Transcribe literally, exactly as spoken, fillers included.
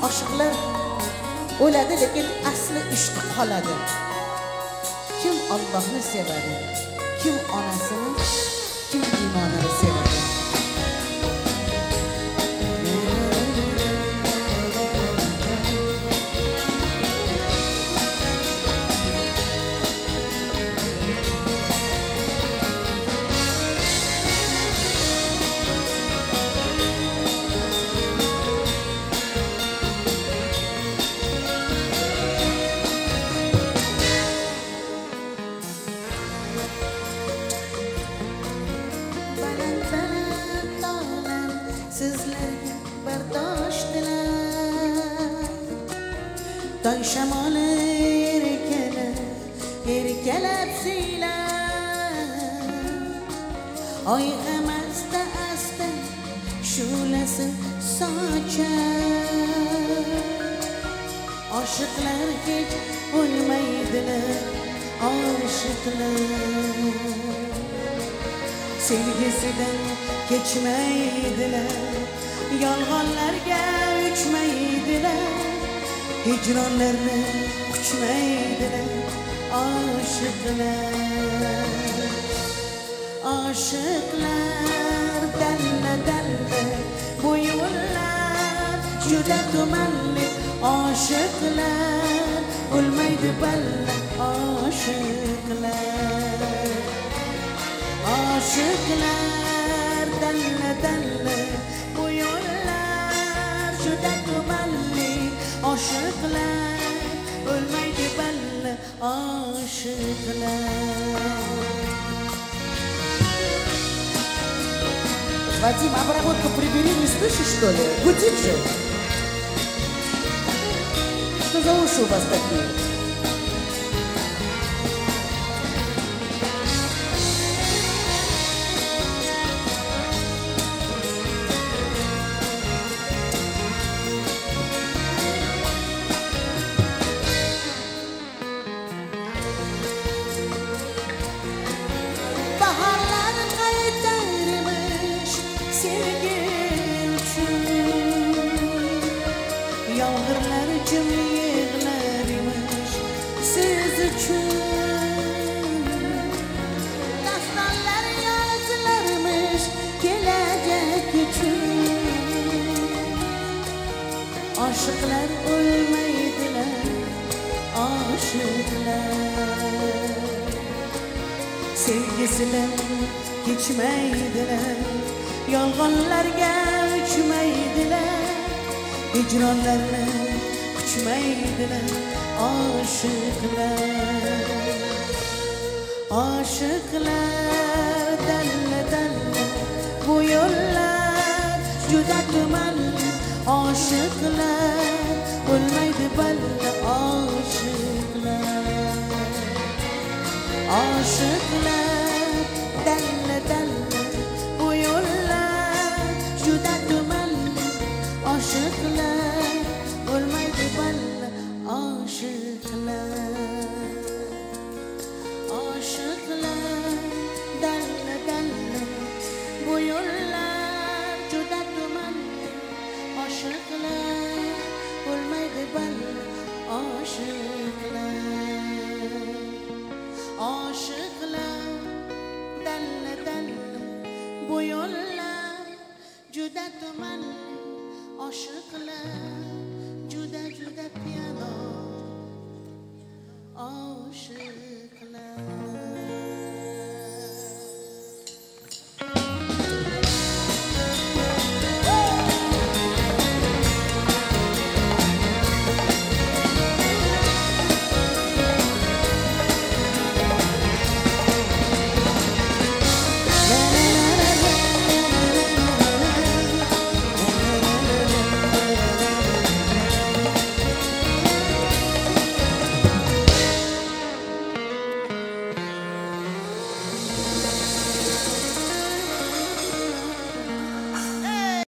Aşıqlar o'ladi, lekin asli ishqi qoladi. Kim Allohni sevadi, kim onasini, kim iymonini sevadi. Sizlarga bardosh dilar, toy shamoli erkalab, erkalab siylar, oy hamasta asta shu'lasi sochar. Oshiqlar hech o'lmaydilar, oshiqlar sevgisidan kechmaydilar, yolg'onlarga uchmaydilar, hijronlarni quchmaydilar. Oshiqlar, oshiqlar dalla dalla, bu yo'llar juda tumanli. Oshiqlar o'lmaydi balla, oshiqlar, oshiqlar dalla dalla, bu yo'llar juda tumanli. Oshiqlar o'lmaydi balla, oshiqlar. Вадим, обработку прибери, не слышишь, что ли? Гудит же. Что за уши у вас такие? Yağmurlar için yığlarmış siz için, dastanlar yazlarmış gelecek için. Aşıklar ölmeydiler, aşıklar sevgisiler geçmeydiler, yolg'onlarga uchmaydilar, hicronlarni quchmaydilar. Oshiqlar, oshiqlar dalla dalla, bu yo'llar juda tumanli. Oshiqlar o'lmaydi balla, oshiqlar, oshiqlar dalla dalla, bu yo'llar juda tumanli. Oshiqlar o'lmaydi balla, oshiqlar, oshiqlar dalla dalla, bu yo'llar juda tumanli. Oshiqlar o'lmaydi balla, oshiqlar, oshiqlar dalla dalla, bu yo'llar juda tumanli. Oshiqlar juda juda piano, oshiqlar.